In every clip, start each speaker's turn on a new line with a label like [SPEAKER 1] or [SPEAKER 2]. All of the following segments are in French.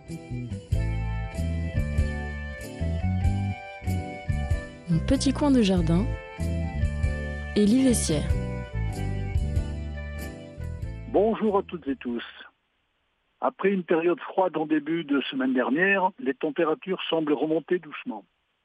[SPEAKER 1] Mon petit coin de jardin, Élie Vessière.
[SPEAKER 2] Bonjour à toutes et tous. Après une période froide en début de semaine dernière, les températures semblent remonter doucement.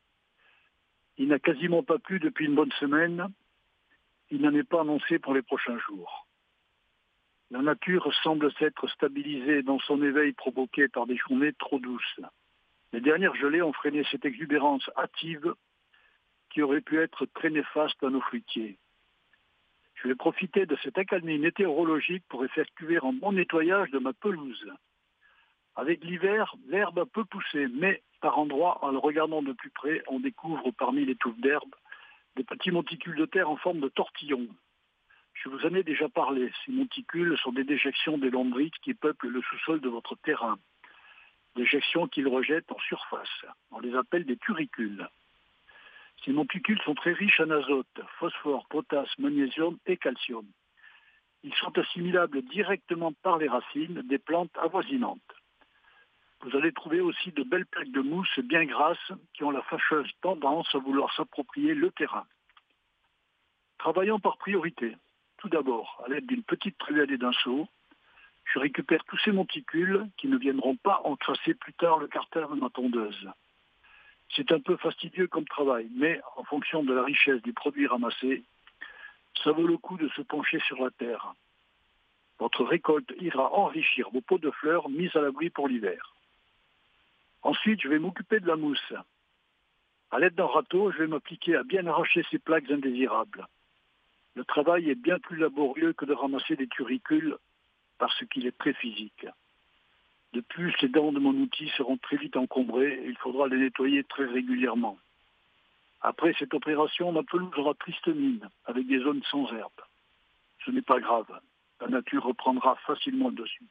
[SPEAKER 2] Il n'a quasiment pas plu depuis une bonne semaine. Il n'en est pas annoncé pour les prochains jours. La nature semble s'être stabilisée dans son éveil provoqué par des journées trop douces. Les dernières gelées ont freiné cette exubérance hâtive qui aurait pu être très néfaste à nos fruitiers. Je vais profiter de cette accalmie météorologique pour effectuer un bon nettoyage de ma pelouse. Avec l'hiver, l'herbe peut pousser, mais par endroits, en le regardant de plus près, on découvre parmi les touffes d'herbe des petits monticules de terre en forme de tortillons. Je vous en ai déjà parlé. Ces monticules sont des déjections des lombriques qui peuplent le sous-sol de votre terrain. Déjections qu'ils rejettent en surface. On les appelle des turicules. Ces monticules sont très riches en azote, phosphore, potasse, magnésium et calcium. Ils sont assimilables directement par les racines des plantes avoisinantes. Vous allez trouver aussi de belles plaques de mousse bien grasses qui ont la fâcheuse tendance à vouloir s'approprier le terrain. Travaillons par priorité. Tout d'abord, à l'aide d'une petite truelle et d'un seau, je récupère tous ces monticules qui ne viendront pas encrasser plus tard le carter de ma tondeuse. C'est un peu fastidieux comme travail, mais en fonction de la richesse du produit ramassé, ça vaut le coup de se pencher sur la terre. Votre récolte ira enrichir vos pots de fleurs mis à l'abri pour l'hiver. Ensuite, je vais m'occuper de la mousse. À l'aide d'un râteau, je vais m'appliquer à bien arracher ces plaques indésirables. Le travail est bien plus laborieux que de ramasser des turicules parce qu'il est très physique. De plus, les dents de mon outil seront très vite encombrées et il faudra les nettoyer très régulièrement. Après cette opération, ma pelouse aura triste mine, avec des zones sans herbe. Ce n'est pas grave, la nature reprendra facilement le dessus.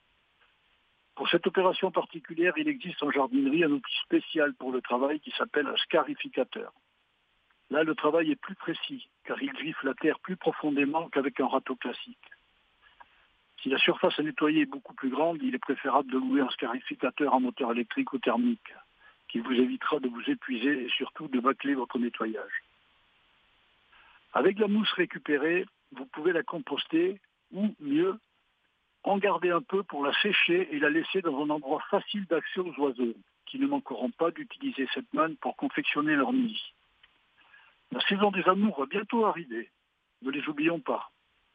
[SPEAKER 2] Pour cette opération particulière, il existe en jardinerie un outil spécial pour le travail qui s'appelle un scarificateur. Là, le travail est plus précis, car il griffe la terre plus profondément qu'avec un râteau classique. Si la surface à nettoyer est beaucoup plus grande, il est préférable de louer un scarificateur en moteur électrique ou thermique, qui vous évitera de vous épuiser et surtout de bâcler votre nettoyage. Avec la mousse récupérée, vous pouvez la composter ou, mieux, en garder un peu pour la sécher et la laisser dans un endroit facile d'accès aux oiseaux, qui ne manqueront pas d'utiliser cette manne pour confectionner leur nid. La saison des amours va bientôt arriver, ne les oublions pas.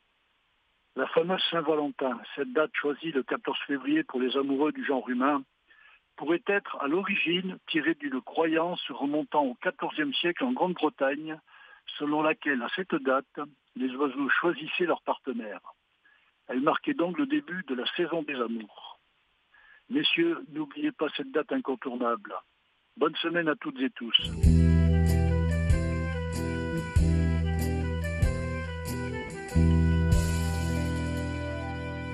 [SPEAKER 2] La fameuse Saint-Valentin, cette date choisie le 14 février pour les amoureux du genre humain, pourrait être à l'origine tirée d'une croyance remontant au XIVe siècle en Grande-Bretagne, selon laquelle, à cette date, les oiseaux choisissaient leur partenaire. Elle marquait donc le début de la saison des amours. Messieurs, n'oubliez pas cette date incontournable. Bonne semaine à toutes et tous.